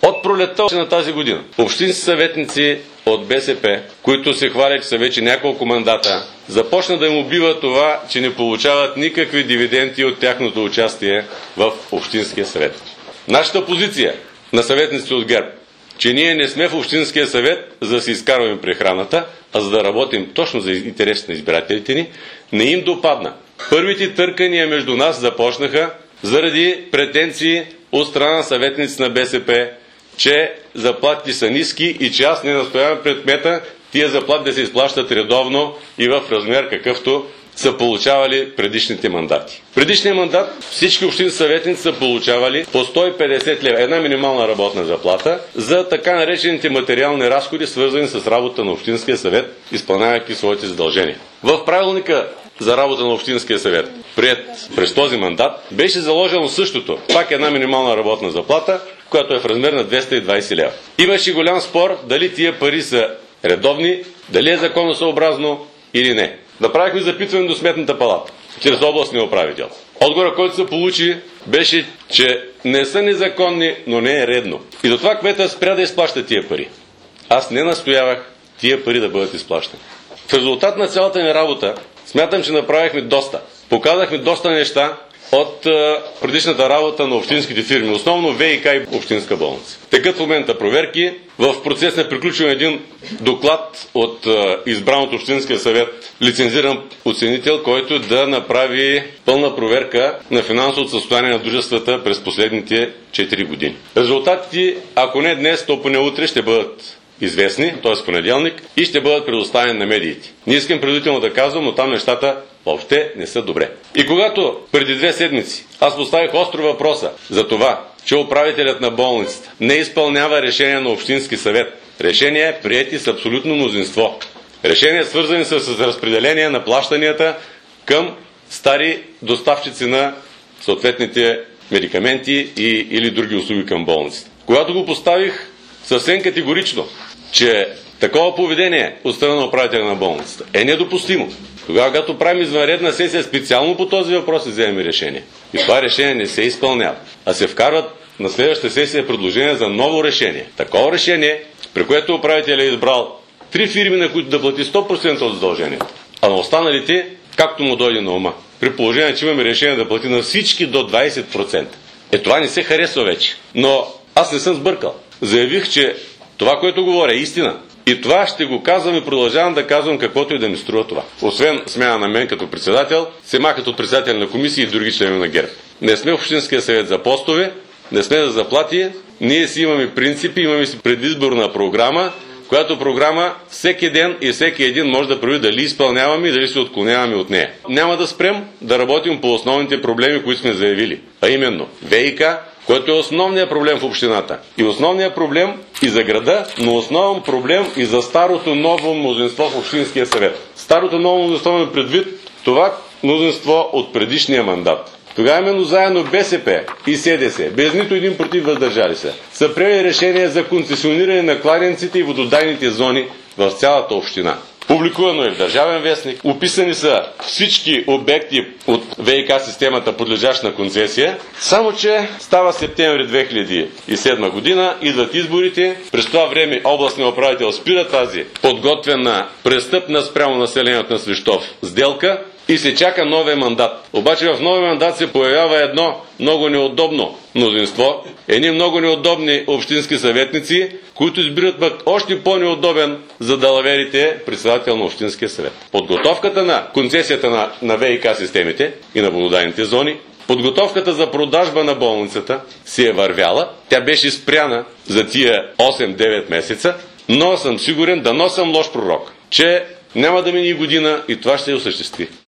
От пролетта на тази година общински съветници от БСП, които се хвалят, че са вече няколко мандата, започна да им убива това, че не получават никакви дивиденти от тяхното участие в Общинския съвет. Нашата позиция на съветниците от ГЕРБ, че ние не сме в Общинския съвет, за да си изкарваме прехраната, а за да работим точно за интересите на избирателите ни, не им допадна. Първите търкания между нас започнаха заради претенции от страна на съветници на БСП, че заплатите са ниски и че аз не настоявам пред кмета тия заплати да се изплащат редовно и в размер какъвто са получавали предишните мандати. Предишния мандат всички общински съветници са получавали по 150 лева, една минимална работна заплата, за така наречените материални разходи, свързани с работа на Общинския съвет, изпълнявайки своите задължения. В правилника за работа на Общинския съвет, приет през този мандат, беше заложено същото, пак една минимална работна заплата, която е в размер на 220 лева. Имаше голям спор дали тия пари са редовни, дали е законосъобразно или не. Направихме запитване до Сметната палата, чрез областния управител. Отговорът, който се получи, беше, че не са незаконни, но не е редно. И затова кметът спря да изплаща тия пари. Аз не настоявах тия пари да бъдат изплащани. В резултат на цялата ни работа, смятам, че направихме доста. Показахме доста неща от предишната работа на общинските фирми, основно ВиК и Общинска болница. Текат в момента проверки. В процес на приключване един доклад от избран от Общинския съвет лицензиран оценител, който да направи пълна проверка на финансовото състояние на дружествата през последните 4 години. Резултатите, ако не днес, то поне утре ще бъдат известни, т.е. понеделник, и ще бъдат предоставени на медиите. Не искам предварително да казвам, но там нещата въобще не са добре. И когато преди 2 седмици аз поставих остро въпроса за това, че управителят на болницата не изпълнява решение на Общински съвет, решения приети с абсолютно мнозинство, решения свързани с разпределение на плащанията към стари доставчици на съответните медикаменти или други услуги към болницата. Когато го поставих съвсем категорично, че такова поведение от страна на управителя на болницата е недопустимо. Тогава, когато правим извънредна сесия специално по този въпрос, вземем решение. И това решение не се изпълнява, а се вкарват на следващата сесия предложения за ново решение. Такова решение, при което управителя е избрал 3 фирми, на които да плати 100% от задължението, а на останалите, както му дойде на ума. При положение, че имаме решение да плати на всички до 20%. Това не се харесва вече. Но аз не съм сбъркал. Заявих, че това, което говоря, е истина. И това ще го казвам и продължавам да казвам каквото и да ми струва това. Освен смяна на мен като председател, се махат от председател на комисии и други членове на ГЕРБ. Не сме в Общинския съвет за постове, не сме за заплати, ние си имаме принципи, имаме си предизборна програма, която програма всеки ден и всеки един може да прави дали изпълняваме и дали се отклоняваме от нея. Няма да спрем да работим по основните проблеми, които сме заявили, а именно ВиК, който е основният проблем в общината. И основният проблем и за града, но основен проблем и за старото ново мнозинство в Общинския съвет. Старото ново мнозинство е предвид това мнозинство от предишния мандат. Тогава именно заедно БСП и СДС, без нито един против въздържали се, са приели решение за концесиониране на кладенците и вододайните зони в цялата община. Публикувано е в Държавен вестник, описани са всички обекти от ВиК системата, подлежащ на концесия, само че става септември 2007 година, идват изборите, през това време областният управител спира тази подготвена престъпна спрямо населението на Свищов сделка и се чака новия мандат. Обаче в новия мандат се появява едно много неудобно мнозинство, едни много неудобни общински съветници, които избират пък още по-неудобен за далаверите председател на Общинския съвет. Подготовката на концесията на ВиК системите и на вододайните зони, подготовката за продажба на болницата си е вървяла, тя беше спряна за тия 8-9 месеца, но съм сигурен, дано съм лош пророк, че няма да мине и година и това ще се осъществи.